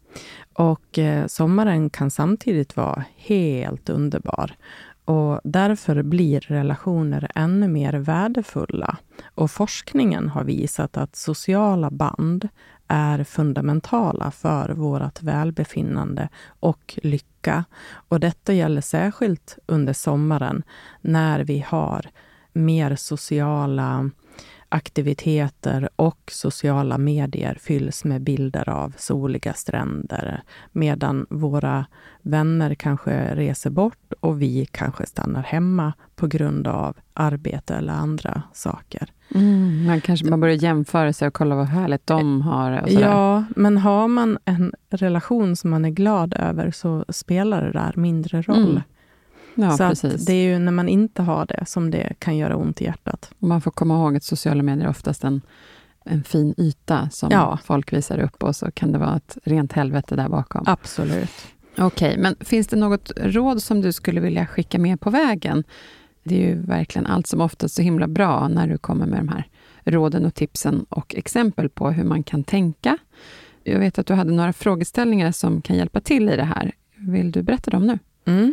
Speaker 4: Och sommaren kan samtidigt vara helt underbar. Och därför blir relationer ännu mer värdefulla. Och forskningen har visat att sociala band är fundamentala för vårt välbefinnande och lycka. Och detta gäller särskilt under sommaren när vi har mer sociala aktiviteter och sociala medier fylls med bilder av soliga stränder, medan våra vänner kanske reser bort och vi kanske stannar hemma på grund av arbete eller andra saker.
Speaker 3: Man börjar jämföra sig och kolla vad härligt de har. Och sådär.
Speaker 4: Ja, men har man en relation som man är glad över så spelar det där mindre roll.
Speaker 3: Ja,
Speaker 4: så
Speaker 3: precis.
Speaker 4: Att det är ju när man inte har det som det kan göra ont i hjärtat.
Speaker 3: Och man får komma ihåg att sociala medier är oftast en fin yta som folk visar upp och så kan det vara ett rent helvete där bakom.
Speaker 4: Absolut.
Speaker 3: Okej, men finns det något råd som du skulle vilja skicka med på vägen? Det är ju verkligen allt som oftast så himla bra när du kommer med de här råden och tipsen och exempel på hur man kan tänka. Jag vet att du hade några frågeställningar som kan hjälpa till i det här. Vill du berätta dem nu?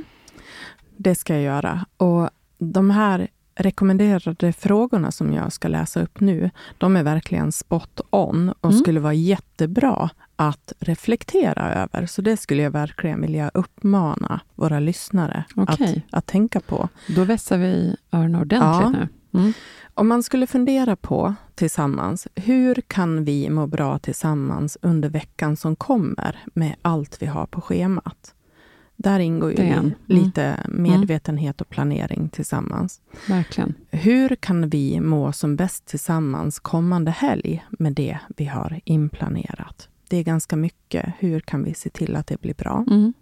Speaker 4: Det ska jag göra. Och de här rekommenderade frågorna som jag ska läsa upp nu, de är verkligen spot on och skulle vara jättebra att reflektera över. Så det skulle jag verkligen vilja uppmana våra lyssnare att tänka på.
Speaker 3: Då vässar vi öronen ordentligt nu.
Speaker 4: Om man skulle fundera på tillsammans, hur kan vi må bra tillsammans under veckan som kommer med allt vi har på schemat? Där ingår ju lite medvetenhet och planering tillsammans.
Speaker 3: Verkligen.
Speaker 4: Hur kan vi må som bäst tillsammans kommande helg med det vi har inplanerat? Det är ganska mycket. Hur kan vi se till att det blir bra?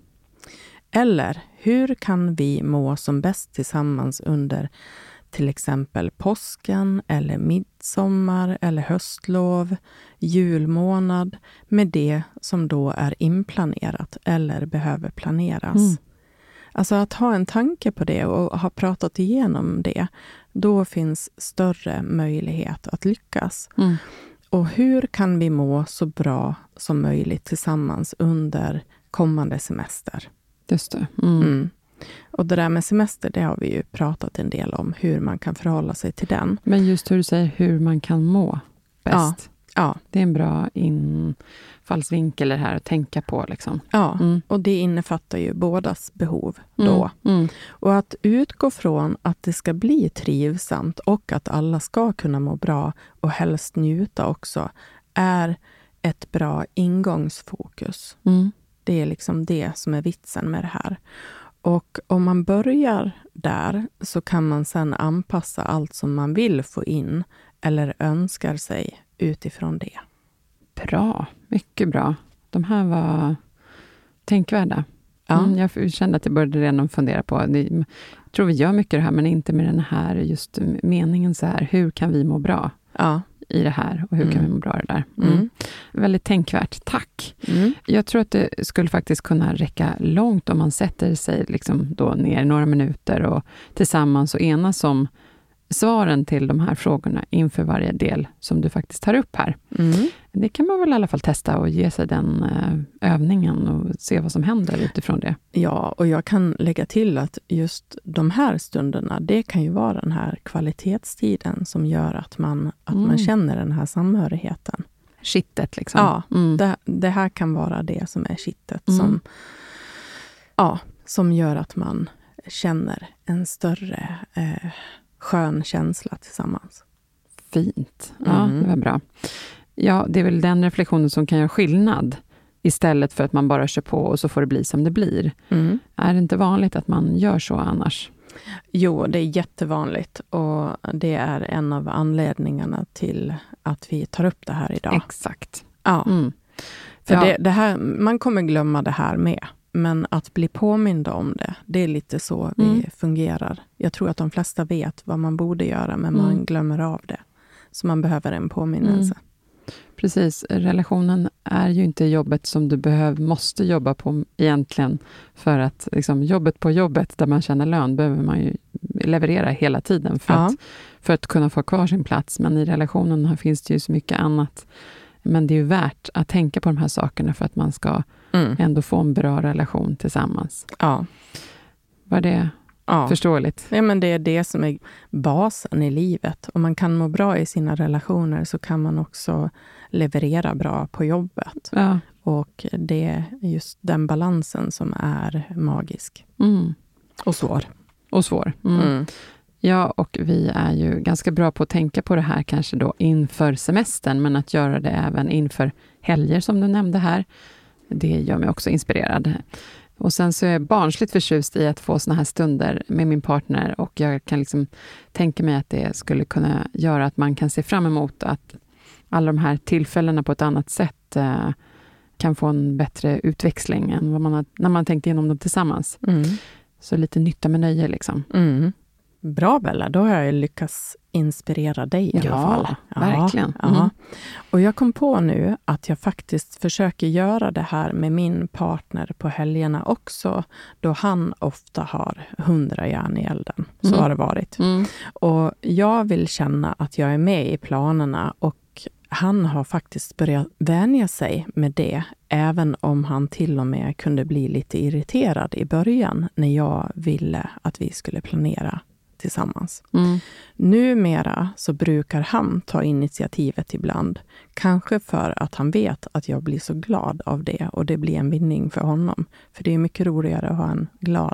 Speaker 4: Eller hur kan vi må som bäst tillsammans under till exempel påsken eller midsommar eller höstlov, julmånad med det som då är inplanerat eller behöver planeras. Alltså att ha en tanke på det och ha pratat igenom det, då finns större möjlighet att lyckas. Och hur kan vi må så bra som möjligt tillsammans under kommande semester?
Speaker 3: Just det.
Speaker 4: Och det där med semester, det har vi ju pratat en del om, hur man kan förhålla sig till den.
Speaker 3: Men just hur du säger hur man kan må bäst.
Speaker 4: Ja.
Speaker 3: Det är en bra infallsvinkel det här att tänka på. Liksom.
Speaker 4: Ja, och det innefattar ju bådas behov då. Och att utgå från att det ska bli trivsamt och att alla ska kunna må bra och helst njuta också, är ett bra ingångsfokus. Det är liksom det som är vitsen med det här. Och om man börjar där så kan man sedan anpassa allt som man vill få in eller önskar sig utifrån det.
Speaker 3: Bra, mycket bra. De här var tänkvärda. Jag kände att jag började redan fundera på det. Jag tror vi gör mycket det här men inte med den här just meningen så här. Hur kan vi må bra i det här och hur kan vi må bra i det där. Väldigt tänkvärt, tack. Jag tror att det skulle faktiskt kunna räcka långt om man sätter sig liksom då ner några minuter och tillsammans och enas om svaren till de här frågorna inför varje del som du faktiskt tar upp här. Det kan man väl i alla fall testa och ge sig den övningen och se vad som händer utifrån det.
Speaker 4: Ja, och jag kan lägga till att just de här stunderna, det kan ju vara den här kvalitetstiden som gör att man känner den här samhörigheten.
Speaker 3: Kittet liksom.
Speaker 4: Ja, det här kan vara det som är kittet som gör att man känner en större skön känsla tillsammans.
Speaker 3: Fint. Ja, det var bra. Ja, det är väl den reflektionen som kan göra skillnad istället för att man bara kör på och så får det bli som det blir. Är det inte vanligt att man gör så annars?
Speaker 4: Jo, det är jättevanligt och det är en av anledningarna till att vi tar upp det här idag.
Speaker 3: Exakt.
Speaker 4: Ja. För det här, man kommer glömma det här med. Men att bli påmind om det är lite så vi fungerar. Jag tror att de flesta vet vad man borde göra, men man glömmer av det. Så man behöver en påminnelse.
Speaker 3: Precis, relationen är ju inte jobbet som du måste jobba på egentligen. För att liksom, jobbet på jobbet där man känner lön behöver man ju leverera hela tiden för att kunna få kvar sin plats. Men i relationen här finns det ju så mycket annat. Men det är ju värt att tänka på de här sakerna för att man ska ändå få en bra relation tillsammans.
Speaker 4: Ja.
Speaker 3: Var det förståeligt?
Speaker 4: Ja, men det är det som är basen i livet. Om man kan må bra i sina relationer så kan man också leverera bra på jobbet.
Speaker 3: Ja.
Speaker 4: Och det är just den balansen som är magisk. Och svår.
Speaker 3: Och svår. Ja, och vi är ju ganska bra på att tänka på det här kanske då inför semestern, men att göra det även inför helger som du nämnde här. Det gör mig också inspirerad. Och sen så är jag barnsligt förtjust i att få såna här stunder med min partner och jag kan liksom tänka mig att det skulle kunna göra att man kan se fram emot att alla de här tillfällena på ett annat sätt kan få en bättre utväxling än vad när man tänkt igenom dem tillsammans. Så lite nytta med nöje liksom.
Speaker 4: Bra Bella, då har jag lyckats inspirera dig i alla fall.
Speaker 3: Ja, verkligen.
Speaker 4: Och jag kom på nu att jag faktiskt försöker göra det här med min partner på helgerna också, då han ofta har 100 järn i elden. Så har det varit. Och jag vill känna att jag är med i planerna och han har faktiskt börjat vänja sig med det, även om han till och med kunde bli lite irriterad i början när jag ville att vi skulle planera tillsammans. Numera så brukar han ta initiativet ibland. Kanske för att han vet att jag blir så glad av det och det blir en vinning för honom. För det är mycket roligare att ha en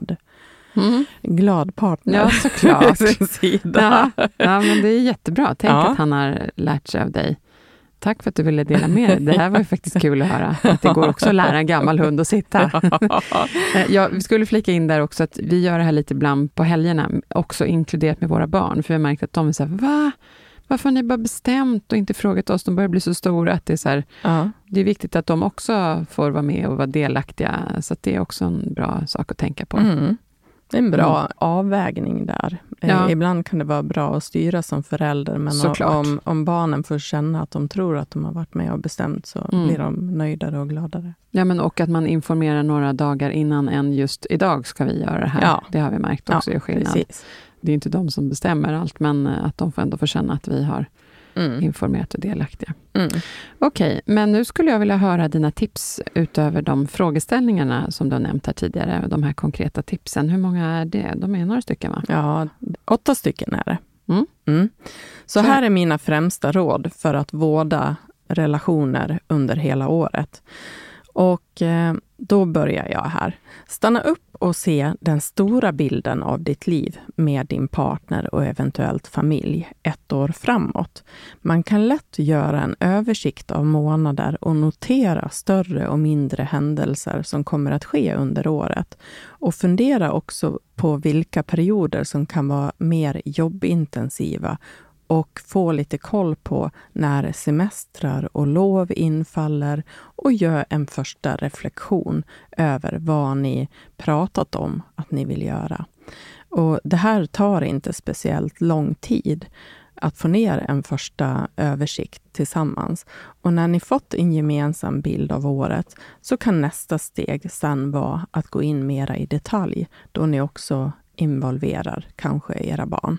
Speaker 4: glad partner.
Speaker 3: Ja, såklart.
Speaker 4: sin sida.
Speaker 3: Ja, men det är jättebra. Tänk att han har lärt sig av dig. Tack för att du ville dela med dig. Det här var ju faktiskt kul att höra. Att det går också att lära en gammal hund att sitta. Vi skulle flika in där också att vi gör det här lite ibland på helgerna. Också inkluderat med våra barn. För vi har märkt att de är så här, va? Varför har ni bara bestämt och inte frågat oss? De börjar bli så stora att det är så här, det är viktigt att de också får vara med och vara delaktiga. Så att det är också en bra sak att tänka på.
Speaker 4: Det är en bra avvägning där. Ibland kan det vara bra att styra som förälder, men om barnen får känna att de tror att de har varit med och bestämt så blir de nöjdare och gladare.
Speaker 3: Ja, men och att man informerar några dagar innan än just idag ska vi göra det här. Ja. Det har vi märkt också i skillnad. Precis. Det är inte de som bestämmer allt, men att de får ändå få känna att vi har informerat och delaktiga. Okej, men nu skulle jag vilja höra dina tips utöver de frågeställningarna som du har nämnt här tidigare, de här konkreta tipsen. Hur många är det? De är några stycken, va?
Speaker 4: Ja, 8 stycken är det. Så här är mina främsta råd för att vårda relationer under hela året. Och då börjar jag här. Stanna upp och se den stora bilden av ditt liv med din partner och eventuellt familj 1 år framåt. Man kan lätt göra en översikt av månader och notera större och mindre händelser som kommer att ske under året. Och fundera också på vilka perioder som kan vara mer jobbintensiva och få lite koll på när semestrar och lov infaller och gör en första reflektion över vad ni pratat om att ni vill göra. Och det här tar inte speciellt lång tid. att få ner en första översikt tillsammans. Och när ni fått en gemensam bild av året så kan nästa steg sen vara att gå in mera i detalj då ni också involverar kanske era barn.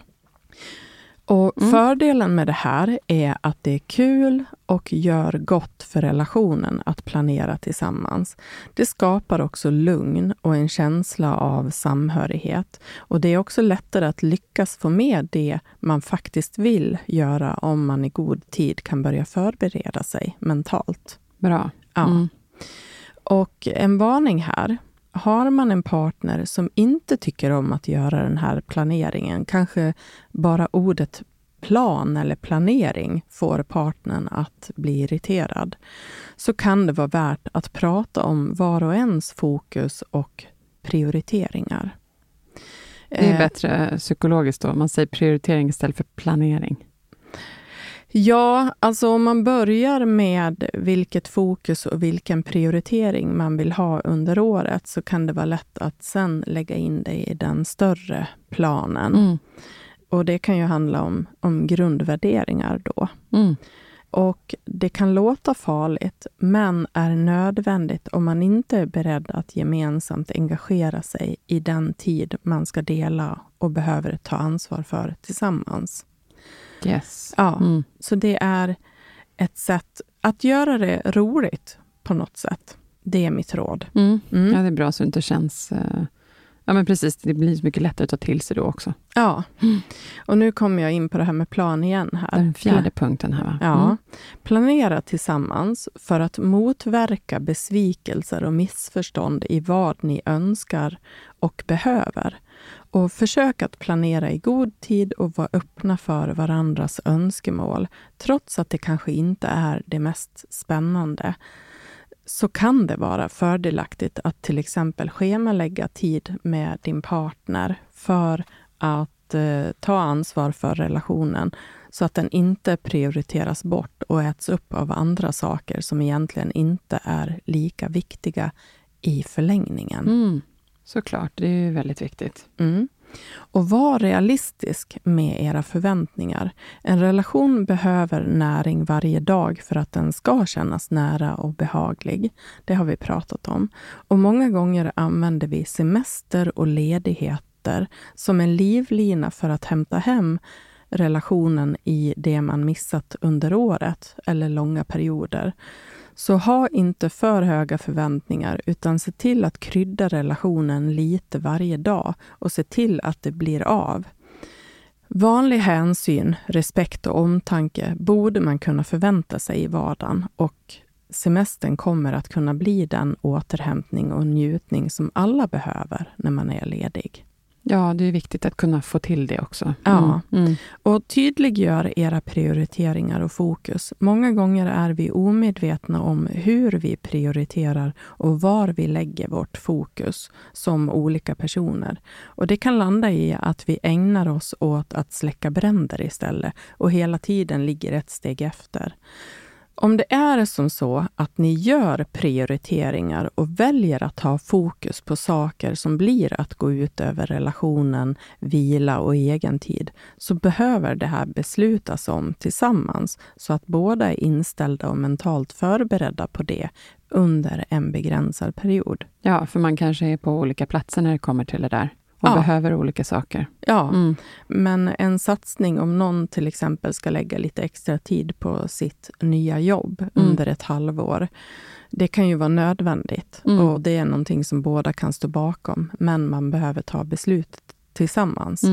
Speaker 4: Och fördelen med det här är att det är kul och gör gott för relationen att planera tillsammans. Det skapar också lugn och en känsla av samhörighet. Och det är också lättare att lyckas få med det man faktiskt vill göra om man i god tid kan börja förbereda sig mentalt.
Speaker 3: Bra.
Speaker 4: Ja. Och en varning här. Har man en partner som inte tycker om att göra den här planeringen, kanske bara ordet plan eller planering får partnern att bli irriterad, så kan det vara värt att prata om var och ens fokus och prioriteringar.
Speaker 3: Det är bättre psykologiskt då, man säger prioritering istället för planering.
Speaker 4: Ja, alltså om man börjar med vilket fokus och vilken prioritering man vill ha under året så kan det vara lätt att sen lägga in det i den större planen. Och det kan ju handla om grundvärderingar då. Och det kan låta farligt men är nödvändigt om man inte är beredd att gemensamt engagera sig i den tid man ska dela och behöver ta ansvar för tillsammans.
Speaker 3: Yes.
Speaker 4: Ja, så det är ett sätt att göra det roligt på något sätt. Det är mitt råd.
Speaker 3: Ja, det är bra så det inte känns... Ja, men precis. Det blir så mycket lättare att ta till sig då också.
Speaker 4: Ja, och nu kommer jag in på det här med plan igen här.
Speaker 3: Den 4:e punkten här, va?
Speaker 4: Ja, planera tillsammans för att motverka besvikelser och missförstånd i vad ni önskar och behöver. Och försök att planera i god tid och vara öppna för varandras önskemål. Trots att det kanske inte är det mest spännande, så kan det vara fördelaktigt att till exempel schemalägga tid med din partner för att ta ansvar för relationen så att den inte prioriteras bort och äts upp av andra saker som egentligen inte är lika viktiga i förlängningen.
Speaker 3: Såklart, det är ju väldigt viktigt.
Speaker 4: Och var realistisk med era förväntningar. En relation behöver näring varje dag för att den ska kännas nära och behaglig. Det har vi pratat om. Och många gånger använder vi semester och ledigheter som en livlina för att hämta hem relationen i det man missat under året eller långa perioder. Så ha inte för höga förväntningar utan se till att krydda relationen lite varje dag och se till att det blir av. Vanlig hänsyn, respekt och omtanke borde man kunna förvänta sig i vardagen och semestern kommer att kunna bli den återhämtning och njutning som alla behöver när man är ledig.
Speaker 3: Ja, det är viktigt att kunna få till det också.
Speaker 4: Ja, och tydliggör era prioriteringar och fokus. Många gånger är vi omedvetna om hur vi prioriterar och var vi lägger vårt fokus som olika personer. Och det kan landa i att vi ägnar oss åt att släcka bränder istället och hela tiden ligger ett steg efter. Om det är som så att ni gör prioriteringar och väljer att ha fokus på saker som blir att gå ut över relationen, vila och egen tid, så behöver det här beslutas om tillsammans så att båda är inställda och mentalt förberedda på det under en begränsad period.
Speaker 3: Ja, för man kanske är på olika platser när det kommer till det där. Och behöver olika saker.
Speaker 4: Ja, men en satsning om någon till exempel ska lägga lite extra tid på sitt nya jobb under ett halvår. Det kan ju vara nödvändigt och det är någonting som båda kan stå bakom. Men man behöver ta beslutet tillsammans.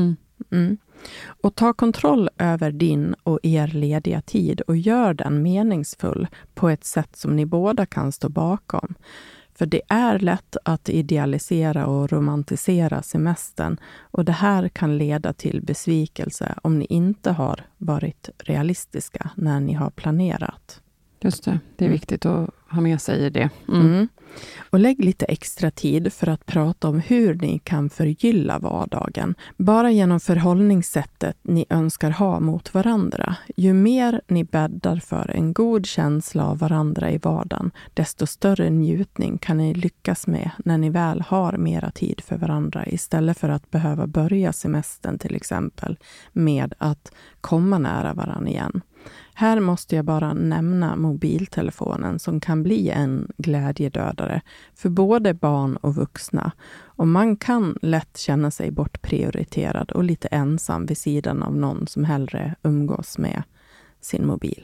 Speaker 4: Och ta kontroll över din och er lediga tid och gör den meningsfull på ett sätt som ni båda kan stå bakom. För det är lätt att idealisera och romantisera semestern och det här kan leda till besvikelse om ni inte har varit realistiska när ni har planerat.
Speaker 3: Just det, det är viktigt att ha med sig i det. Mm.
Speaker 4: Och lägg lite extra tid för att prata om hur ni kan förgylla vardagen. Bara genom förhållningssättet ni önskar ha mot varandra. Ju mer ni bäddar för en god känsla av varandra i vardagen, desto större njutning kan ni lyckas med när ni väl har mera tid för varandra, istället för att behöva börja semestern till exempel med att komma nära varandra igen. Här måste jag bara nämna mobiltelefonen som kan bli en glädjedödare för både barn och vuxna. Och man kan lätt känna sig bortprioriterad och lite ensam vid sidan av någon som hellre umgås med sin mobil.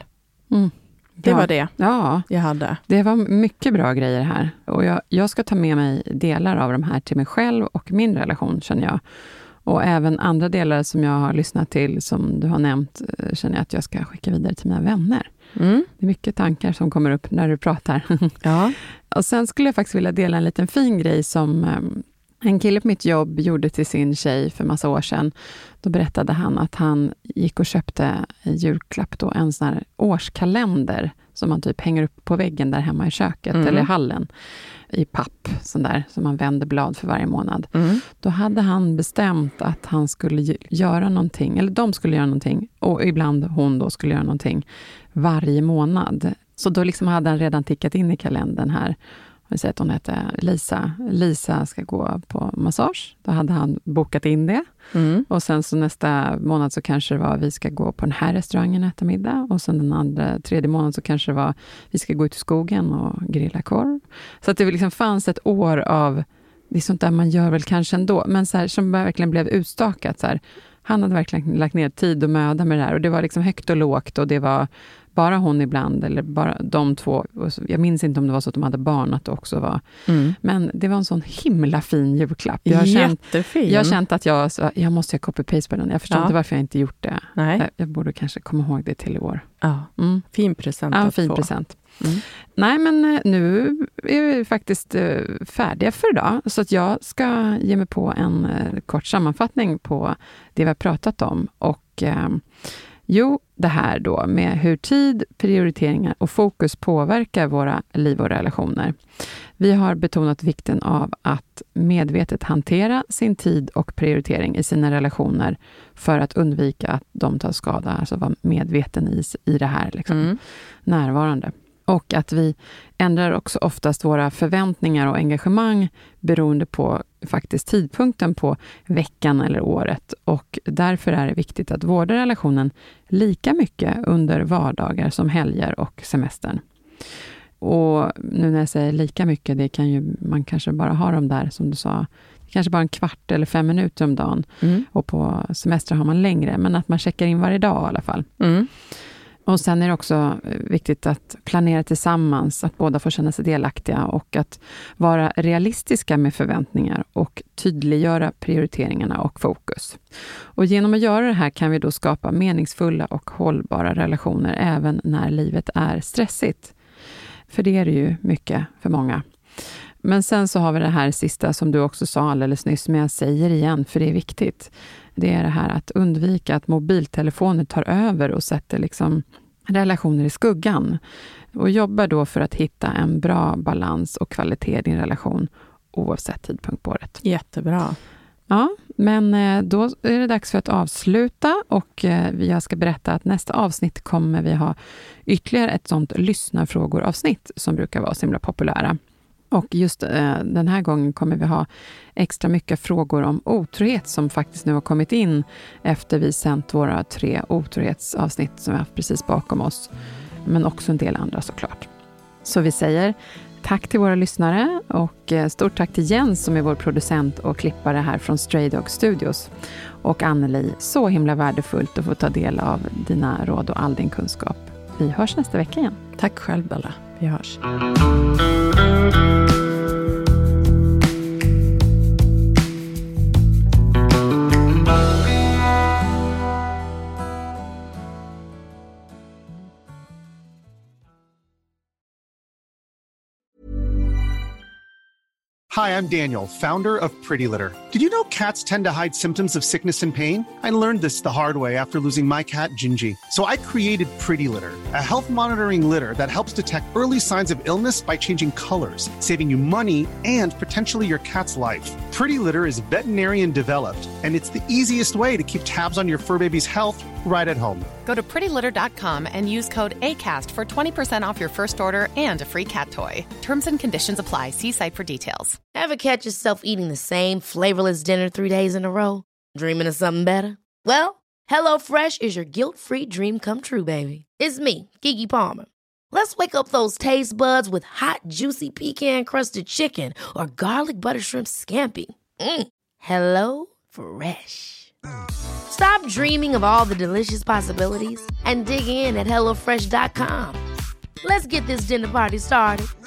Speaker 4: Det var det jag hade.
Speaker 3: Det var mycket bra grejer här. Och jag ska ta med mig delar av de här till mig själv och min relation, känner jag. Och även andra delar som jag har lyssnat till, som du har nämnt, känner jag att jag ska skicka vidare till mina vänner. Det är mycket tankar som kommer upp när du pratar.
Speaker 4: Ja.
Speaker 3: Och sen skulle jag faktiskt vilja dela en liten fin grej som en kille på mitt jobb gjorde till sin tjej för massa år sedan. Då berättade han att han gick och köpte en julklapp då, en sån här årskalender som man typ hänger upp på väggen där hemma i köket eller i hallen i papp, sån där som man vänder blad för varje månad. Då hade han bestämt att han skulle göra någonting, eller de skulle göra någonting, och ibland hon då skulle göra någonting varje månad. Så då liksom hade han redan tickat in i kalendern här. Vi säger att hon heter Lisa. Lisa ska gå på massage. Då hade han bokat in det. Och sen så nästa månad så kanske det var vi ska gå på den här restaurangen och äta middag. Och sen den tredje månaden så kanske det var vi ska gå ut i skogen och grilla korv. Så att det liksom fanns ett år av, det är sånt där man gör väl kanske ändå, men så här, som verkligen blev utstakat. Så här. Han hade verkligen lagt ner tid och möda med det här. Och det var liksom högt och lågt och det var bara hon ibland, eller bara de två. Jag minns inte om det var så att de hade barn, att det också var. Men det var en sån himla fin julklapp. Jag har känt att jag måste copy-paste på den. Jag förstår inte varför jag inte gjort det.
Speaker 4: Nej.
Speaker 3: Jag borde kanske komma ihåg det till i år.
Speaker 4: Ja, fin present.
Speaker 3: Ja, fin present. Nej, men nu är vi faktiskt färdiga för idag. Så att jag ska ge mig på en kort sammanfattning på det vi har pratat om. Och det här då med hur tid, prioriteringar och fokus påverkar våra liv och relationer. Vi har betonat vikten av att medvetet hantera sin tid och prioritering i sina relationer för att undvika att de tar skada, alltså vara medveten i det här, liksom, närvarande. Och att vi ändrar också oftast våra förväntningar och engagemang beroende på faktiskt tidpunkten på veckan eller året. Och därför är det viktigt att vårda relationen lika mycket under vardagar som helger och semestern. Och nu när jag säger lika mycket, det kan ju, man kanske bara har dem där som du sa, kanske bara en kvart eller 5 minuter om dagen. Och på semester har man längre, men att man checkar in varje dag i alla fall. Och sen är det också viktigt att planera tillsammans, att båda får känna sig delaktiga och att vara realistiska med förväntningar och tydliggöra prioriteringarna och fokus. Och genom att göra det här kan vi då skapa meningsfulla och hållbara relationer även när livet är stressigt. För det är det ju mycket för många. Men sen så har vi det här sista som du också sa alldeles nyss, men jag säger igen för det är viktigt. Det är det här att undvika att mobiltelefoner tar över och sätter liksom relationer i skuggan. Och jobba då för att hitta en bra balans och kvalitet i din relation oavsett tidpunkt på året.
Speaker 4: Jättebra.
Speaker 3: Ja, men då är det dags för att avsluta och jag ska berätta att nästa avsnitt kommer vi ha ytterligare ett sånt lyssnarfrågor-avsnitt som brukar vara så himla populära. Och just den här gången kommer vi ha extra mycket frågor om otrohet som faktiskt nu har kommit in efter vi sänt våra 3 otrohetsavsnitt som vi har haft precis bakom oss. Men också en del andra såklart. Så vi säger tack till våra lyssnare och stort tack till Jens som är vår producent och klippare här från Stray Dog Studios. Och Anneli, så himla värdefullt att få ta del av dina råd och all din kunskap. Vi hörs nästa vecka igen.
Speaker 4: Tack själv Bella, vi hörs.
Speaker 8: Hi, I'm Daniel, founder of Pretty Litter. Did you know cats tend to hide symptoms of sickness and pain? I learned this the hard way after losing my cat, Gingy. So I created Pretty Litter, a health monitoring litter that helps detect early signs of illness by changing colors, saving you money and potentially your cat's life. Pretty Litter is veterinarian developed, and it's the easiest way to keep tabs on your fur baby's health right at home.
Speaker 9: Go to prettylitter.com and use code ACAST for 20% off your first order and a free cat toy. Terms and conditions apply. See site for details.
Speaker 1: Ever catch yourself eating the same flavorless dinner 3 days in a row? Dreaming of something better? Well, HelloFresh is your guilt-free dream come true, baby. It's me, Keke Palmer. Let's wake up those taste buds with hot, juicy pecan-crusted chicken or garlic butter shrimp scampi. HelloFresh. Stop dreaming of all the delicious possibilities and dig in at HelloFresh.com. Let's get this dinner party started.